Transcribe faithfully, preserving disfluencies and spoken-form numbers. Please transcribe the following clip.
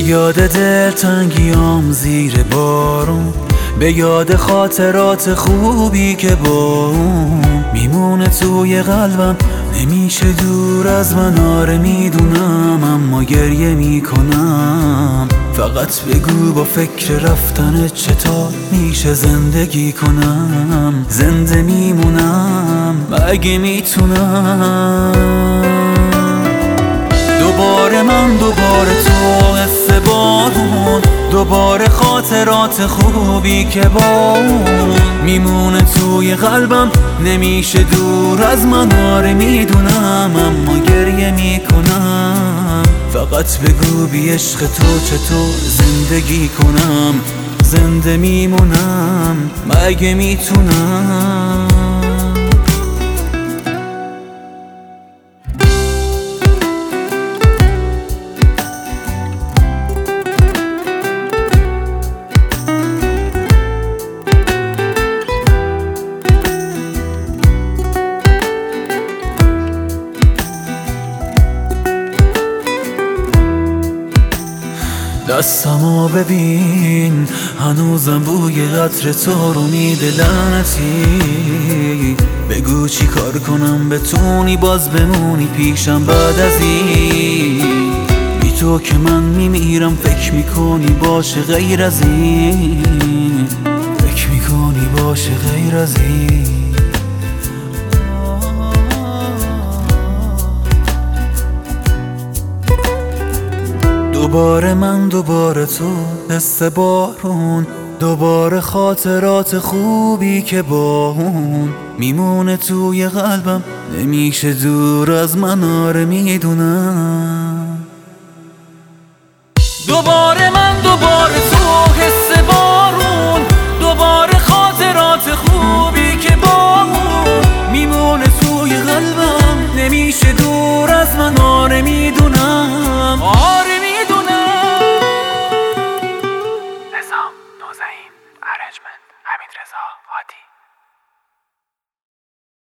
یاد دلتنگیام زیر بارون، به یاد خاطرات خوبی که با اون میمونه توی قلبم، نمیشه دور از من. آره میدونم اما گریه میکنم. فقط بگو با فکر رفتن چطور میشه زندگی کنم. زنده میمونم اگه میتونم. دوباره من، دوباره تو، حس بارون، دوباره خاطرات خوبی که با اون میمونه توی قلبم، نمیشه دور از من. آره میدونم اما گریه میکنم. فقط بگو بی عشق تو چطور زندگی کنم. زنده میمونم مگه میتونم. دستمو ببین هنوزم بوی عطر تو رو میده لعنتی. بگو چی کار کنم بتونی باز بمونی پیشم بعد از این. بی تو که من میمیرم، فکر میکنی باشه غیر از این. فکر میکنی باشه غیر از این. دوباره من، دوباره تو، حس بارون، دوباره خاطرات خوبی که با اون میمونه توی قلبم، نمیشه دور از من. آره میدونم. دوباره من، دوباره تو، حس بارون، دوباره خاطرات خوبی که با اون میمونه توی قلبم، نمیشه دور از من. آره میدونم.